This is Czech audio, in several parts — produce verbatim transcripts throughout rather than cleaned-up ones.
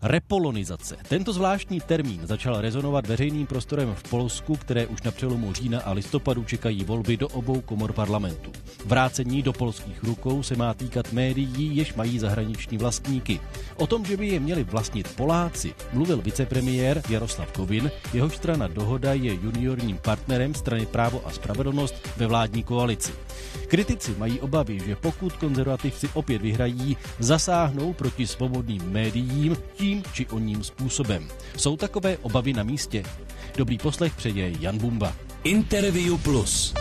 Repolonizace. Tento zvláštní termín začal rezonovat veřejným prostorem v Polsku, které už na přelomu října a listopadu čekají volby do obou komor parlamentu. Vrácení do polských rukou se má týkat médií, jež mají zahraniční vlastníky. O tom, že by je měli vlastnit Poláci, mluvil vicepremiér Jaroslav Kovin, jehož strana Dohoda je juniorním partnerem strany Právo a spravedlnost ve vládní koalici. Kritici mají obavy, že pokud konzervativci opět vyhrají, zasáhnou proti svobodným médiím tím či oním způsobem. Jsou takové obavy na místě? Dobrý poslech přeje Jan Bumba. Interview Plus.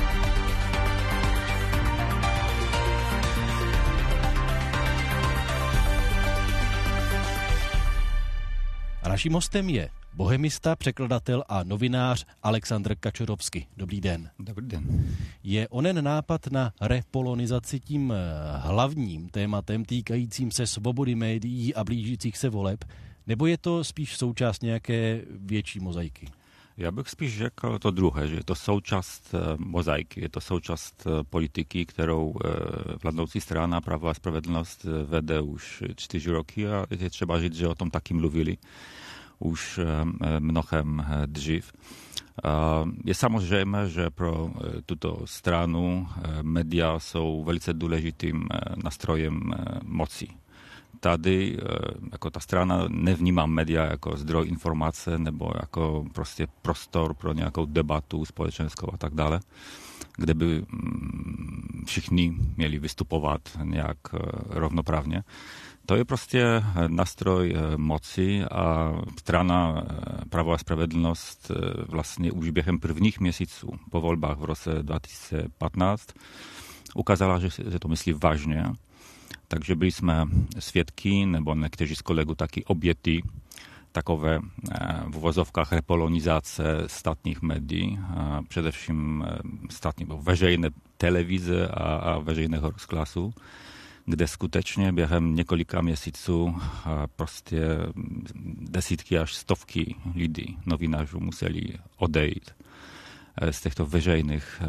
A naším hostem je bohemista, překladatel a novinář Alexandr Kačorovský. Dobrý den. Dobrý den. Je onen nápad na repolonizaci tím hlavním tématem týkajícím se svobody médií a blížících se voleb, nebo je to spíš součást nějaké větší mozaiky? Já bych spíš řekl to druhé, že je to součást mozaiky, je to součást politiky, kterou vládnoucí strana Právo a spravedlnost vede už čtyři roky a je třeba říct, že o tom taky mluvili už mnohem dřív. Je samozřejmé, že pro tuto stranu média jsou velice důležitým nástrojem moci. Tady jako ta strana nevnímá média jako zdroj informace nebo jako prostě prostor pro nějakou debatu společenskou a tak dále, kde by všichni měli vystupovat nějak rovnoprávně. To je prostě nástroj moci a strana Právo a spravedlnost vlastně už během prvních měsíců po volbách v roce dva tisíce patnáct ukázala, že se to myslí vážně. Takže byli jsme svědky, nebo někteří z kolegů taky oběty takové v uvozovkách repolonizace státních médií, a především státní, veřejné televize a, a veřejného rozhlasu, kde skutečně během několika měsíců prostě desítky až stovky lidí, novinářů museli odejít z těchto veřejných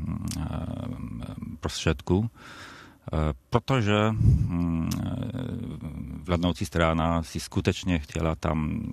prostředků, protože vládnoucí strana si skutečně chtěla tam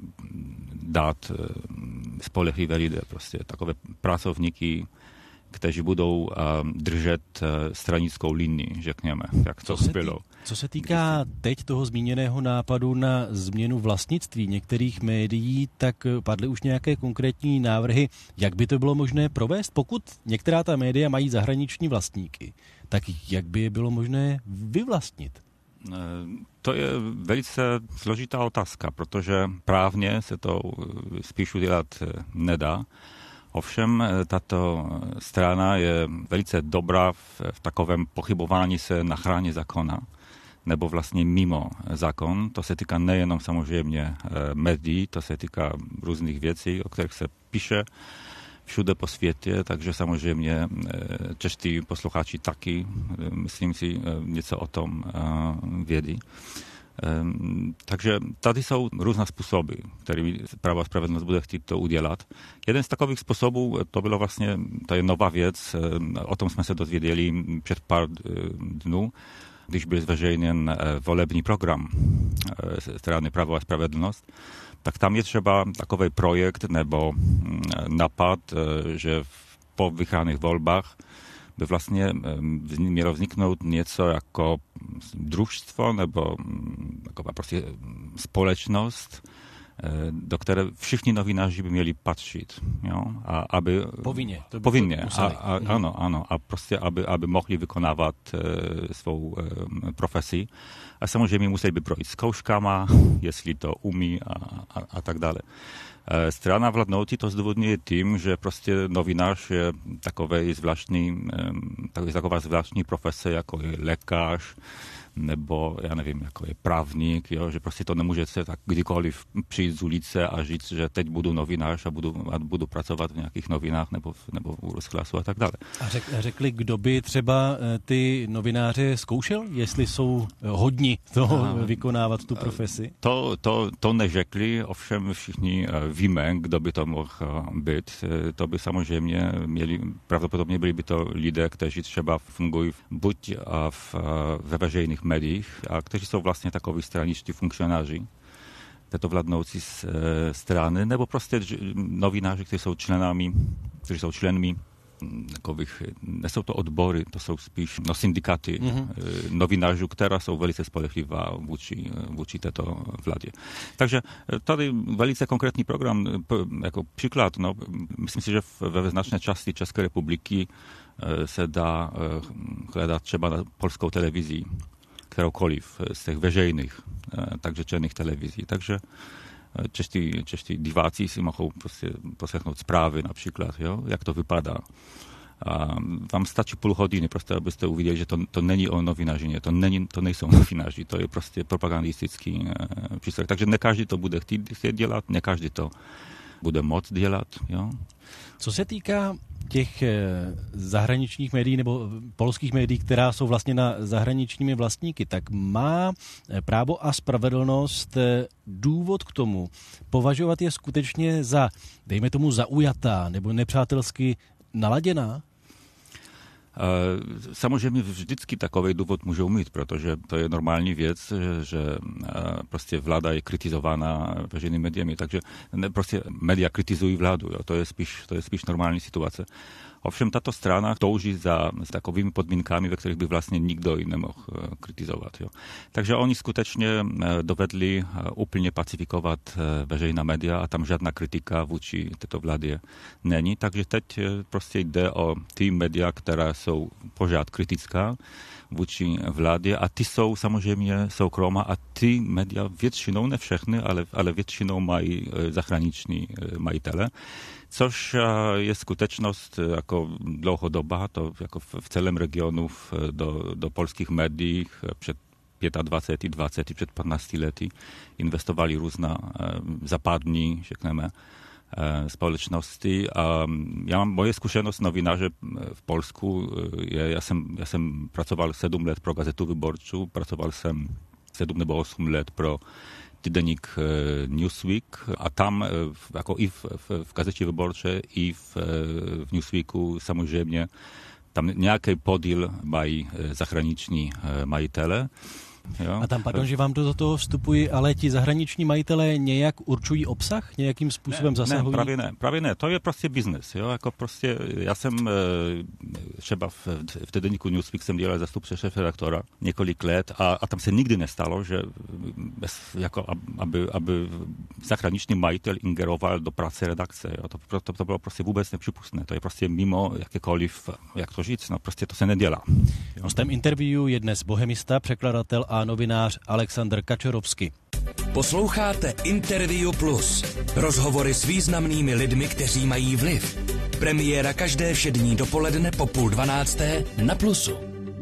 dát spolehlivé lidé, prostě takové pracovníky, kteří budou držet stranickou linii, řekněme, jak to bylo. Co se týká teď toho zmíněného nápadu na změnu vlastnictví některých médií, tak padly už nějaké konkrétní návrhy, jak by to bylo možné provést, pokud některá ta média mají zahraniční vlastníky, tak jak by je bylo možné vyvlastnit? To je velice složitá otázka, protože právně se to spíš udělat nedá. Ovšem, tato strana je velice dobrá v, v takovém pochybování se na chráně zákona, nebo vlastně mimo zákon. To se týká nejenom samozřejmě médií, to se týká různých věcí, o kterých se píše všude po světě, takže samozřejmě čeští posluchači taky, myslím si, něco o tom vědí. Takže tady jsou různé způsoby, kterými Právo a spravedlnost bude chtít to udělat. Jeden z takových způsobů, to bylo vlastně, to je nová věc, o tom jsme se dozvěděli před pár dnů, když byl zveřejněn volební program strany Právo a spravedlnost, tak tam je třeba takový projekt nebo nápad, že po vyhraných volbách by vlastně mělo vzniknout něco jako družstvo nebo taková prostě společnost, do které všichni novináři by měli patřit. Jo? A aby, povinně. To by povinně. To a, a, ano, ano. A prostě, aby, aby mohli vykonávat e, svou e, profesi. A samozřejmě museli by projít zkouškama, jestli to umí a, a, a tak dále. E, strana vládnoucí to zdůvodňuje tím, že prostě novinář je takový zvláštní, e, taková zvláštní profese, jako je lékař, nebo, já nevím, jako je právník, jo, že prostě to nemůže se tak kdykoliv přijít z ulice a říct, že teď budu novinář a budu, a budu pracovat v nějakých novinách nebo, nebo v rozhlasu a tak dále. A řek, řekli, kdo by třeba ty novináře zkoušel, jestli jsou hodni toho a, vykonávat tu profesi? To, to, to neřekli, ovšem všichni víme, kdo by to mohl být. To by samozřejmě měli, pravděpodobně byli by to lidé, kteří třeba fungují buď v, ve veřejných médiích, a kteří jsou vlastně takoví straničtí funkcionáři, této vládnoucí strany, nebo prostě novináři, kteří jsou členami, kteří jsou členmi takových, nejsou to odbory, to jsou spíš no, syndikáty mm-hmm. novinářů, která jsou velice spolehlivá vůči, vůči této vládě. Takže tady velice konkrétní program, jako příklad, no, myslím si, že ve značné části České republiky se dá hledat třeba na polskou televizi, kteroukoliv z těch veřejných, takže černých televizí. Takže čeští, čeští diváci si mohou prostě poslechnout zprávy například, jo, jak to vypadá. A vám stačí půl hodiny, prostě, abyste uviděli, že to, to není o novinařině, to, není, to nejsou novináři, to je prostě propagandistický e, přístroj. Takže ne každý to bude chtít, chtít dělat, ne každý to bude moc dělat. Jo. Co se týká těch zahraničních médií nebo polských médií, která jsou vlastně na zahraničními vlastníky, tak má Právo a spravedlnost důvod k tomu považovat je skutečně za, dejme tomu, zaujatá nebo nepřátelsky naladěná? Samozřejmě vždycky takový důvod můžou mít, protože to je normální věc, že prostě vláda je kritizována veřejnými médiami, takže prostě média kritizují vládu, jo, to je spíš, to je spíš normální situace. Ovšem tato strana touží za s takovými podmínkami, ve kterých by vlastně nikdo ji nemohl kritizovat. Jo. Takže oni skutečně dovedli úplně pacifikovat veřejná média a tam žádná kritika vůči této vládě není. Takže teď prostě jde o ty média, která jsou pořád kritická vůči vládě a ty jsou samozřejmě soukromá a ty média většinou, ne všechny, ale, ale většinou mají zahraniční majitele. Což je skutečnost jako dlouhodobá, to jako v celém regionu do, do polských médií před dvacet, dvacet, před patnácti lety investovali různá západní, řekneme, společnosti. A já mám moje zkušenost novináře v Polsku. Je, já, jsem, já jsem pracoval sedm let pro Gazetu Wyborczą, pracoval jsem sedm nebo osm let pro týdeník Newsweek a tam jako i v, v, v Gazetě Wyborczej i v, v Newsweeku samozřejmě tam nějaký podíl mají zahraniční majitele. Jo. A tam, pardon, že vám do toho vstupují, ale ti zahraniční majitelé nějak určují obsah? Nějakým způsobem ne, zasahují? Ne, právě ne, právě ne. To je prostě biznes. Jo? Jako prostě, já jsem třeba v, v týdeníku Newsweek jsem dělal zástupce šéfredaktora několik let a, a tam se nikdy nestalo, že jako, aby, aby zahraniční majitel ingeroval do práce redakce. Jo? To, to, to bylo prostě vůbec nepřípustné. To je prostě mimo jakékoliv, jak to říct, no prostě to se nedělá. Hostem interview je dnes bohemista, překladatel a novinář Alexandr Kačorovský. Posloucháte Interview Plus. Rozhovory s významnými lidmi, kteří mají vliv. Premiéra každé všední dopoledne po půl dvanácté na Plusu.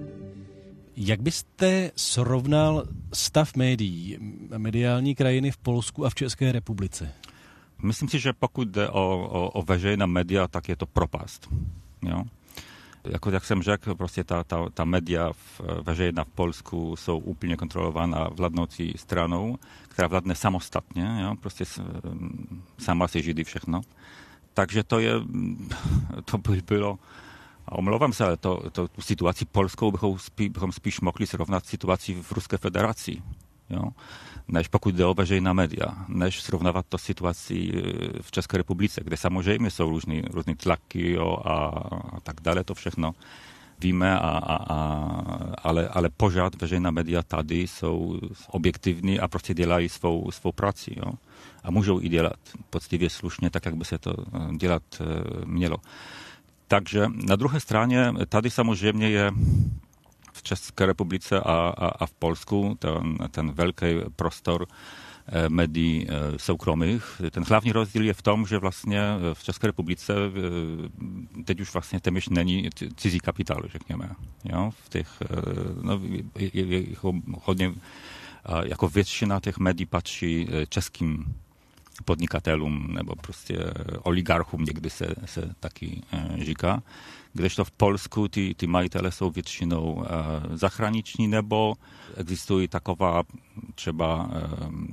Jak byste srovnal stav médií, mediální krajiny v Polsku a v České republice? Myslím si, že pokud jde o, o, o veřejná média, tak je to propast. Jo? Jako jak jsem řekl, prostě ta, ta, ta média v, veřejná v Polsku jsou úplně kontrolována vládnoucí stranou, která vládne samostatně, jo? Prostě sama si řídí všechno. Takže to je, to by bylo, a omlouvám se, ale to, to, tu situaci polskou bychom, spí, bychom spíš mohli srovnat situaci v Ruské federaci, jo? Než pokud jde o veřejná média, než srovnávat to situaci v České republice, kde samozřejmě jsou různý, různý tlaky jo, a, a tak dále, to všechno víme, a, a, a, ale, ale pořád veřejná média tady jsou objektivní a prostě dělají svou, svou práci. Jo. A můžou i dělat poctivě slušně, tak, jak by se to dělat mělo. Takže na druhé straně tady samozřejmě je v České republice a, a, a v Polsku ten, ten velký prostor eh, médií eh, soukromých. Ten hlavní rozdíl je v tom, že vlastně v České republice eh, teď už vlastně téměř není cizí kapitál, řekněme. Jo? V těch, eh, no, je, je, je hodně, eh, jako většina těch médií patří eh, českým podnikatelům nebo prostě oligarchům, někdy se, se taky eh, říká. Kdežto v Polsku ty, ty majitele jsou většinou eh, zahraniční, nebo existují taková třeba eh,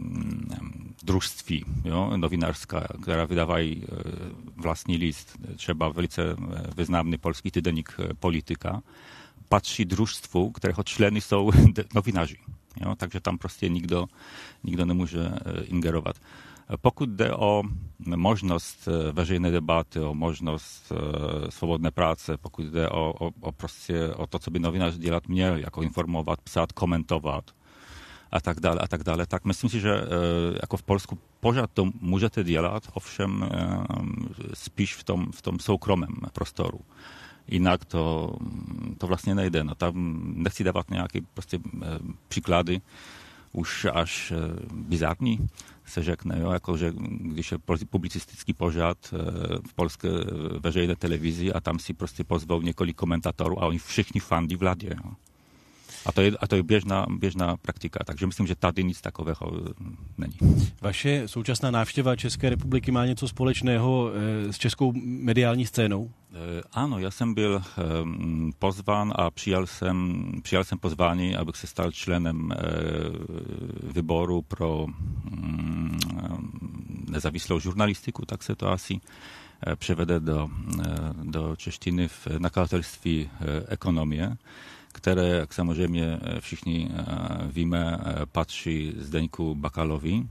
družství, jo, novinářská, která vydávají eh, vlastní list, třeba velice významný polský týdeník Polityka, patří družstvu, kterého členy jsou novináři. Jo? Takže tam prostě nikdo, nikdo nemůže ingerovat. Pokud jde o možnost veřejné debaty, o možnost svobodné práce, pokud jde o, o, o, prostě, o to, co by novinář dělat měl, jako informovat, psát, komentovat a tak dále, a tak dále, tak myslím si, že jako v Polsku pořád to můžete dělat, ovšem spíš v tom, v tom soukromém prostoru. Jinak to, to vlastně nejde. No, tam nechci dávat nějaké prostě příklady, už až bizarní se řekne, jo, jako, že když je publicistický pořad v polské veřejné televizi a tam si prostě pozvou několik komentátorů a oni všichni fandí vládě. Jo. A to je, a to je běžná, běžná praktika, takže myslím, že tady nic takového není. Vaše současná návštěva České republiky má něco společného s českou mediální scénou? Ano, já jsem byl pozván a přijal jsem, přijal jsem pozvání, abych se stal členem výboru pro nezávislou žurnalistiku, tak se to asi převede do, do češtiny v nakladatelství Ekonomie, které, jak samozřejmě všichni víme, patří Zdeňku Bakalovi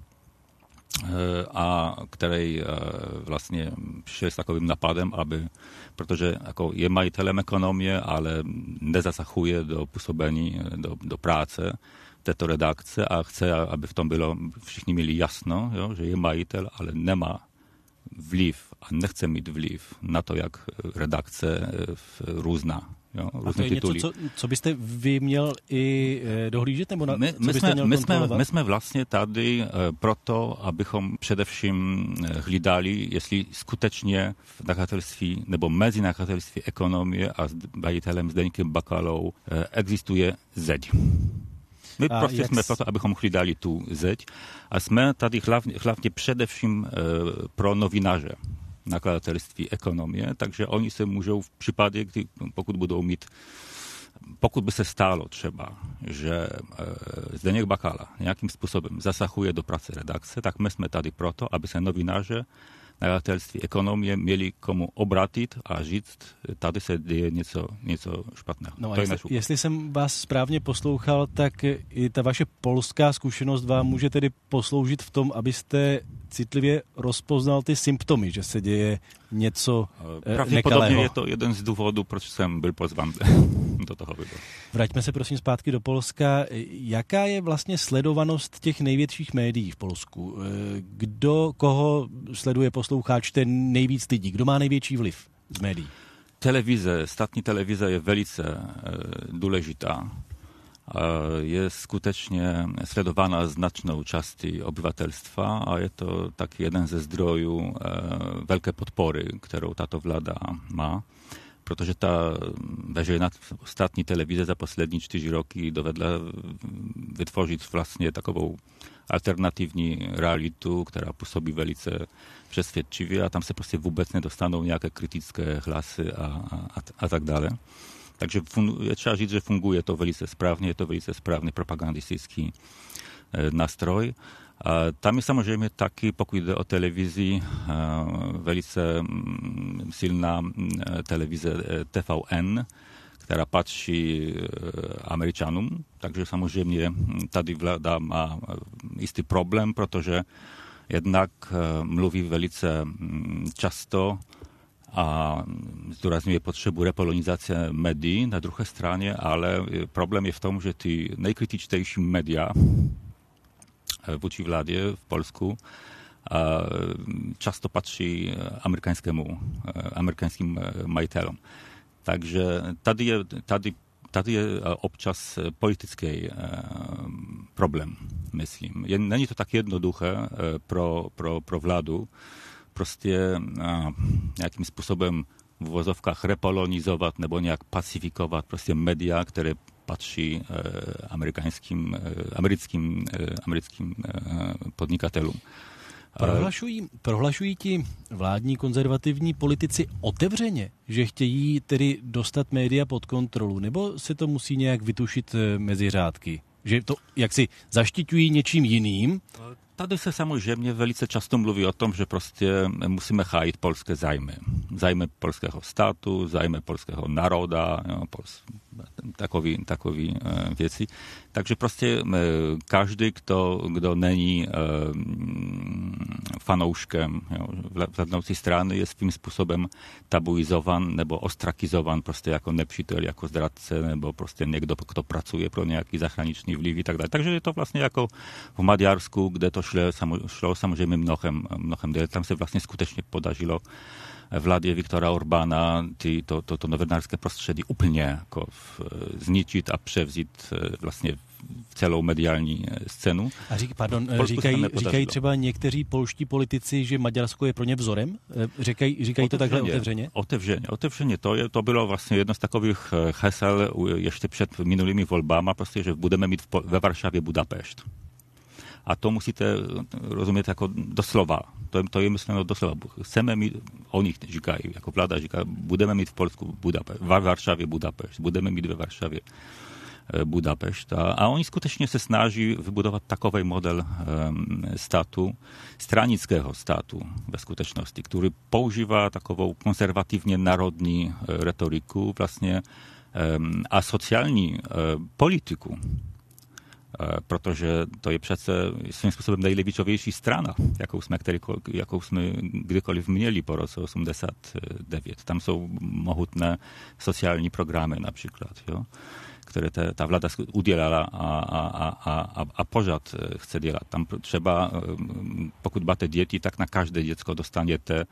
a který vlastně přišel s takovým napadem, aby, protože jako je majitelem Ekonomie, ale nezasahuje do působení, do, do práce této redakce a chce, aby v tom bylo, všichni měli jasno, jo, že je majitel, ale nemá vliv a nechce mít vliv na to, jak redakce různá. Jo, a to je něco, co, co byste vy měl i dohlížet, nebo na, my, co my, byste jsme, měl my, kontrolovat? jsme, my jsme vlastně tady proto, abychom především hlídali, jestli skutečně v nakladatelství nebo mezi nakladatelství Ekonomie a s majitelem Zdeňkem Bakalou existuje zeď. My a prostě jsme s... proto, abychom hlídali tu zeď a jsme tady hlavně, hlavně především pro novináře nakladatelství Ekonomie, takže oni se můžou v případě, kdy, pokud budou mít, pokud by se stalo třeba, že Zdeněk Bakala nějakým způsobem zasahuje do práce redakce, tak my jsme tady proto, aby se novináře nakladatelství Ekonomie měli komu obratit a říct, tady se děje něco, něco špatného. No to jestli, jestli jsem vás správně poslouchal, tak i ta vaše polská zkušenost vám může tedy posloužit v tom, abyste citlivě rozpoznal ty symptomy, že se děje něco Pravděpodobně nekalého. Je to jeden z důvodů, proč jsem byl pozván do toho výboru. Vraťme se prosím zpátky do Polska. Jaká je vlastně sledovanost těch největších médií v Polsku? Kdo, koho sleduje posluchač ten nejvíc lidí? Kdo má největší vliv z médií? Televize, státní televize je velice důležitá. Je skutečně sledována značnou částí obyvatelstva a je to tak jeden ze zdrojů velké podpory, kterou tato vláda má, protože ta veřejná státní televize za poslední čtyři roky dovedla vytvořit vlastně takovou alternativní realitu, která působí velice přesvědčivě a tam se prostě vůbec nedostanou nějaké kritické hlasy a, a, a tak dále. Takže je třeba říct, že funguje to velice správně, je to velice správný propagandistický nástroj. A tam je samozřejmě taky, pokud jde o televizi, velice silná televize T V N, která patří Američanům, takže samozřejmě tady vláda má jistý problém, protože jednak mluví velice často a zdůrazňuje potřebu repolonizace médií na druhé straně, ale problém je v tom, že ty nejkritičtější média vůči vládě v Polsku často patří amerikanskému, americkým majitelům. Takže tady je, tady, tady je občas politický problém, myslím. Není to tak jednoduché pro, pro, pro vládu prostě nějakým způsobem v uvozovkách repolonizovat nebo nějak pacifikovat prostě média, které patří americkým, americkým, americkým podnikatelům. Prohlašují, prohlašují ti vládní konzervativní politici otevřeně, že chtějí tedy dostat média pod kontrolu, nebo se to musí nějak vytušit mezi řádky? Že to jaksi zaštiťují něčím jiným? Tady se samozřejmě velice často mluví o tom, že prostě musíme hájit polské zájmy. Zájmy polského státu, zájmy polského národa, jo, pols, takový, takový věci. Takže prostě každý, kdo, kdo není fanouškem vládnoucí strany, je svým způsobem tabuizovan nebo ostrakizovan prostě jako nepřítel, jako zradce, nebo prostě někdo, kdo pracuje pro nějaký zahraniční vliv a tak dále. Takže je to vlastně jako v Maďarsku, kde to šlo, šlo samozřejmě mnohem, mnohem déle. Tam se vlastně skutečně podařilo vládě Viktora Orbána ty, to, to, to novinářské prostředí úplně jako v, zničit a převzít vlastně celou mediální scénu. A řík, pardon, říkají, říkají třeba někteří polští politici, že Maďarsko je pro ně vzorem? Říkají, říkají to takhle otevřeně? Otevřeně, otevřeně. To, je, to bylo vlastně jedno z takových hesel ještě před minulými volbama, prostě, že budeme mít ve Varšavě Budapešť. A to musíte rozumět jako doslova. To, to je myšleno doslova. Chceme mít, oni říkají, jako vláda říká, budeme mít v Polsku Budapešť, v Varšavě Budapešť, budeme mít ve Varšavě Budapešť. A, a oni skutečně se snaží vybudovat takový model um, státu, stranického státu ve skutečnosti, který používá takovou konzervativně národní uh, retoriku vlastně um, a sociální uh, politiku. Protože to je přece svým způsobem nejlevicovější strana, jakou jsme, jakou jsme kdykoliv měli po roce osmdesát devět. Tam jsou mohutné sociální programy například, jo, které ta, ta vláda udělala a, a, a, a, a pořád chce dělat. Tam třeba, pokud máte děti, tak na každé děcko dostanete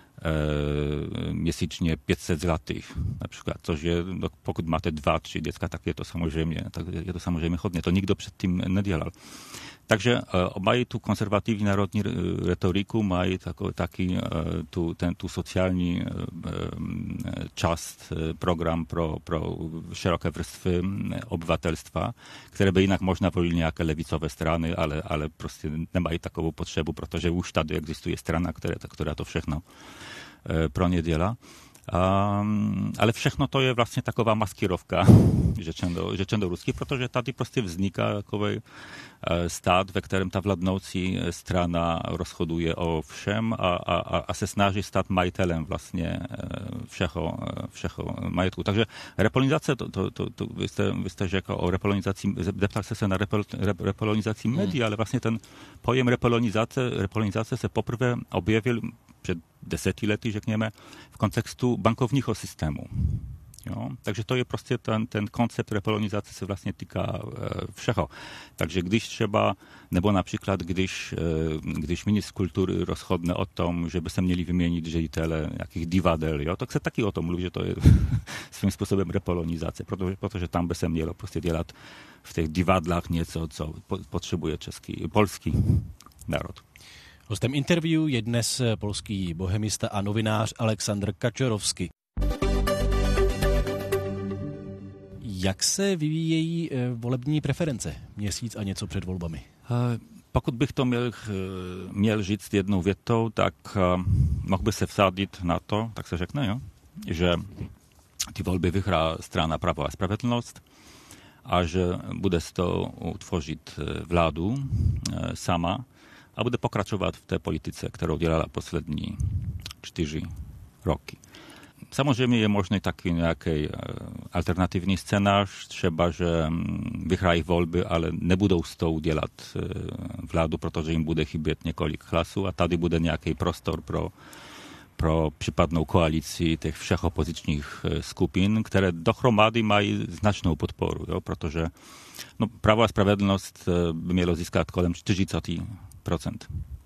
měsíčně pět set zlatých, například, což je, pokud máte dva, tři děcka, tak je to samozřejmě, tak je to samozřejmě hodně. To nikdo předtím nedělal. Takže uh, mají tu konzervativní národní retoriku, mají tako, taky uh, tu, ten, tu sociální uh, část, uh, program pro, pro široké vrstvy obyvatelstva, které by jinak možná volili nějaké levicové strany, ale, ale prostě nemají takovou potřebu, protože už tady existuje strana, která, která to všechno uh, pro ně dělá. Um, ale všechno to je vlastně taková maskirovka, řečeno, řečeno rusky, protože tady prostě vzniká takový uh, stát, ve kterém ta vládnoucí strana rozhoduje o všem a, a, a se snaží stát majitelem vlastně uh, všeho, uh, všeho majetku. Takže repolonizace, to, to, to, to, vy, jste, vy jste řekl o repolonizaci, zeptal jste se na repol, rep, repolonizaci médií, hmm. ale vlastně ten pojem repolonizace, repolonizace se poprvé objevil před deseti lety, řekněme, v kontextu bankovního systému. Jo? Takže to je prostě ten, ten koncept repolonizace se vlastně týká e, všeho. Takže když třeba, nebo například, když, e, když ministr kultury rozhodne o tom, že by se měli vyměnit ředitele nějakých divadel, jo? Tak se taky o tom mluví, že to je svým způsobem repolonizace, protože, protože tam by se mělo prostě dělat v těch divadlách něco, co potřebuje český, polský národ. Hostem interview je dnes polský bohemista a novinář Aleksandr Kačorovský. Jak se vyvíjejí volební preference měsíc a něco před volbami? Pokud bych to měl, měl říct jednou větou, tak mohl by se vsadit na to, tak se řekne, jo, že ty volby vyhrá strana Prawo a Spravedlnost a že bude z toho utvořit vládu sama, a bude pokračovat v té politice, kterou dělala poslední čtyři roky. Samozřejmě je možný taky nějaký alternativní scénář, třeba, že vyhrají volby, ale nebudou s tou dělat vládu, protože jim bude chybět několik hlasů a tady bude nějaký prostor pro, pro případnou koalici těch všech opozičních skupin, které dohromady mají značnou podporu, jo, protože no, Prawo a Spravedlnost by mělo získat kolem čtyřicet procent.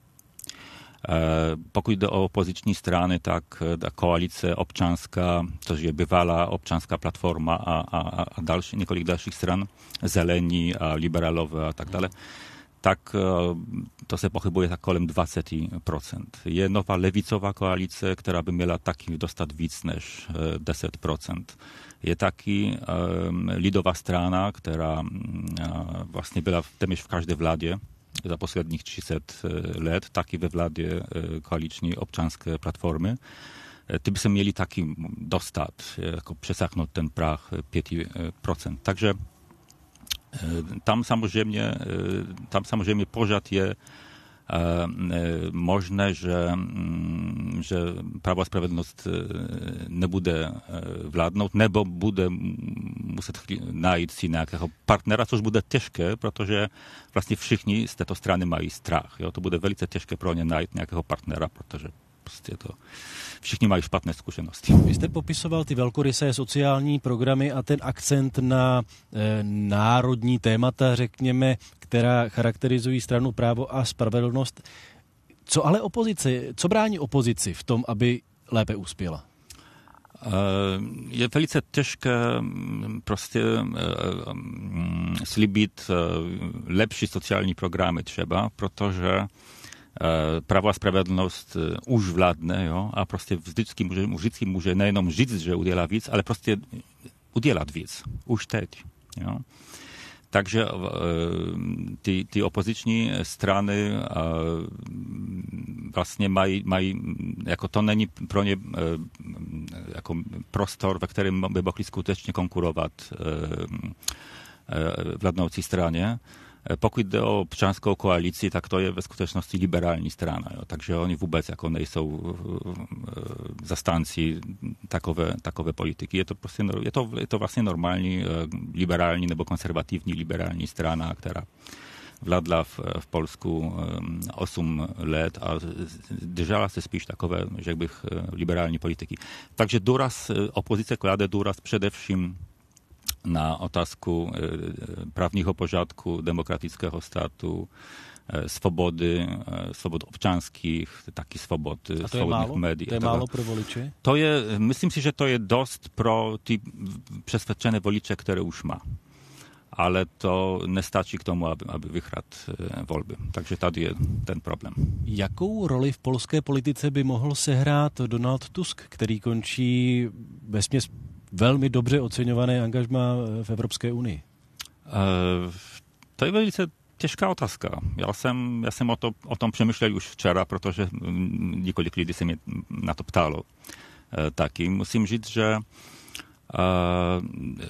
Pokud jde o opoziční strany, tak ta koalice občanská, což je bývalá občanská platforma a, a, a další, několik dalších stran, zelení a liberálové a tak dále, tak to se pohybuje tak kolem dvacet procent. Je nová levicová koalice, která by měla taky dostat víc než deset procent. Je taky um, lidová strana, která uh, vlastně byla téměř v každé vládě za posledních třicet let, taky ve vládě uh, koaliční občanské platformy. Ty by se měli taky dostat, jako přesáhnout ten práh pět procent. Takže uh, tam samozřejmě, uh, tam samozřejmě pořád je možné, že, že Právo a spravedlnost nebude vládnout, nebo bude muset najít si nějakého partnera, což bude těžké, protože vlastně všichni z této strany mají strach. Jo? To bude velice těžké pro ně najít nějakého partnera, protože prostě to všichni mají špatné zkušenosti. Vy jste popisoval ty velkorysé sociální programy a ten akcent na e, národní témata, řekněme, která charakterizují stranu Právo a spravedlnost. Co ale opozice, co brání opozici v tom, aby lépe uspěla? Je velice těžké prostě slíbit lepší sociální programy třeba, protože Právo a spravedlnost už vládne, jo, a prostě vždycky může, vždycky může nejenom říct, že udělá víc, ale prostě udělat víc. Už teď. Jo. Takže ty, ty opoziční strany vlastně mají, mají, jako to není pro ně jako prostor, ve kterém by mohli skutečně konkurovat vládnoucí straně. Pokud jde o občanskou koalici, tak to je ve skutečnosti liberální strana. Jo. Takže oni vůbec jako nejsou zastánci takové, takové politiky. Je to, prostě, je, to, je to vlastně normální liberální nebo konservativní liberální strana, která vládla v, v Polsku osm let a držela se spíš takové, řekl bych, liberální politiky. Takže důraz, opozice klade důraz především na otázku právního pořádku, demokratického státu, svobody, svobod občanských, taky svobod svobodných médií. To je málo pro voliče? To je, myslím si, že to je dost pro ty přesvědčené voliče, které už má. Ale to nestačí k tomu, aby, aby vyhrát volby. Takže tady je ten problém. Jakou roli v polské politice by mohl sehrát Donald Tusk, který končí vesměs velmi dobře oceňované angažmá v Evropské unii? Uh, to je velice těžká otázka. Já jsem, já jsem o, to, o tom přemýšlel už včera, protože několik lidí se mě na to ptalo. Uh, taky musím říct, že uh,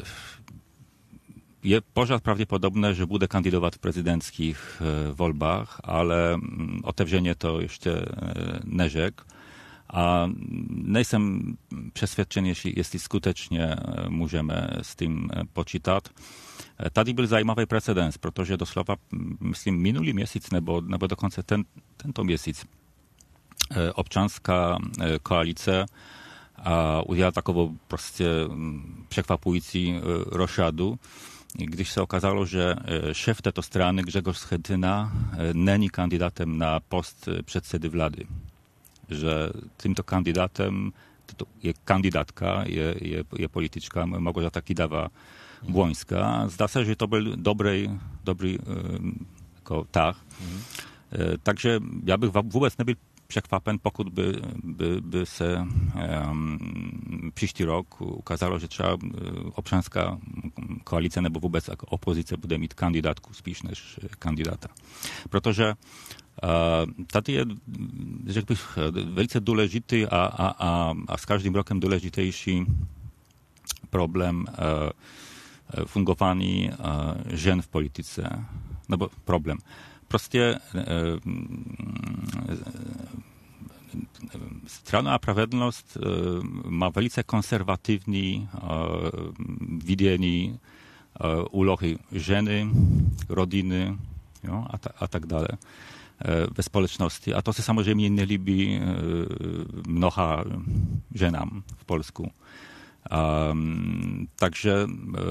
je pořád pravděpodobné, že bude kandidovat v prezidentských uh, volbách, ale um, otevřeně to ještě uh, neřekl. A nejsem přesvědčen, jestli, jestli skutečně můžeme s tím počítat. Tady byl zajímavý precedens, protože doslova, myslím, minulý měsíc nebo, nebo dokonce ten, tento měsíc občanská koalice udělala takovou prostě překvapující rošadu, když se okázalo, že šéf této strany Grzegorz Schetyna není kandidátem na post předsedy vlády. Že tímto kandidátem, to je kandidátka, je, je, je politička Małgorzata Kidawa-Błońska. Zdá se, že to byl dobrý, dobrý jako tah. Mm. Takže já bych vůbec nebyl překvapen, pokud by, by, by se um, příští rok ukázalo, že třeba občanská koalice nebo vůbec jako opozice bude mít kandidátku spíš než kandidáta. Protože Uh, tady je, řekl bych, velice důležitý a, a, a, a s každým rokem důležitější problém uh, fungování uh, žen v politice. Nebo problém. Prostě uh, Strana a spravedlnost uh, má velice konservativní uh, vidění uh, úlohy ženy, rodiny, jo, a, ta, a tak dále ve společnosti. A to se samozřejmě nelíbí mnoha ženám v Polsku. Um, takže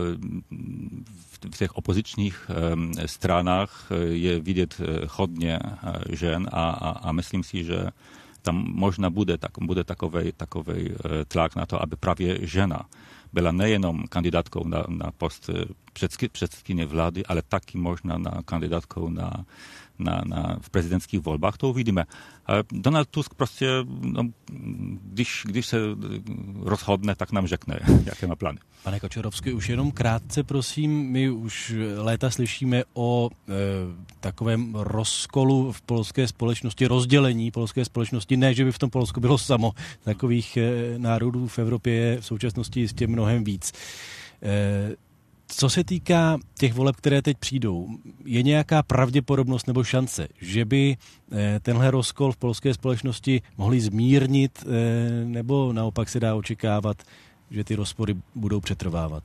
v těch opozičních stranách je vidět hodně žen a, a, a myslím si, že tam možná bude, tak, bude takovej, takovej tlak na to, aby právě žena byla nejenom kandidátkou na, na post předsedkyně vlády, ale taky možná na kandidátkou na Na, na, v prezidentských volbách, to uvidíme. Donald Tusk prostě, no, když, když se rozhodne, tak nám řekne, jaké má plány. Pane Kačorovský, už jenom krátce, prosím, my už léta slyšíme o e, takovém rozkolu v polské společnosti, rozdělení polské společnosti. Ne, že by v tom Polsku bylo samo. Takových e, národů v Evropě je v současnosti jistě mnohem víc. E, Co se týká těch voleb, které teď přijdou, je nějaká pravděpodobnost nebo šance, že by tenhle rozkol v polské společnosti mohli zmírnit, nebo naopak se dá očekávat, že ty rozpory budou přetrvávat?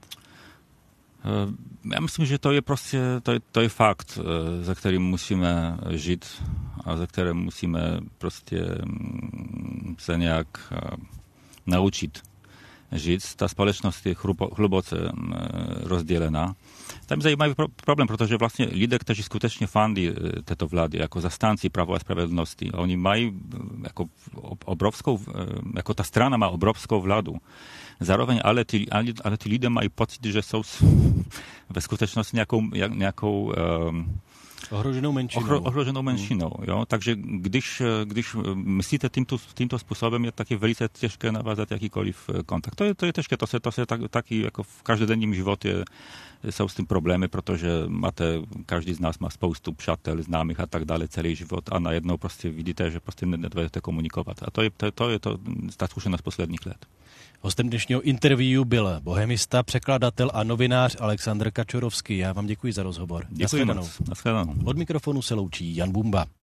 Já myslím, že to je prostě, to je, to je fakt, za kterým musíme žít a za kterým musíme prostě se nějak naučit žít. Ta společnost je hluboce rozdělená. Tam je zajímavý problém, protože vlastně lidé, kteří skutečně fandí této vlády, jako zastánci Práva a spravedlnosti, oni mají jako obrovskou, jako ta strana má obrovskou vládu. Zároveň ale ty, ale, ale ty lidé mají pocit, že jsou ve skutečnosti nějakou, nějakou um, ohroženou menšinou. Ohro, ohroženou menšinou, jo? Takže když, když myslíte tímto, tímto způsobem, je taky velice těžké navázat jakýkoliv kontakt. To je, to je těžké, to se, to se tak, taky jako v každodenním životě jsou s tím problémy, protože máte, každý z nás má spoustu přátel, známých a tak dále celý život a najednou prostě vidíte, že prostě nedovedete komunikovat. A to je to, to, je to ta zkušenost posledních let. Hostem dnešního interview byl bohemista, překladatel a novinář Alexandr Kačorovský. Já vám děkuji za rozhovor. Děkuji moc. Naschledanou. Od mikrofonu se loučí Jan Bumba.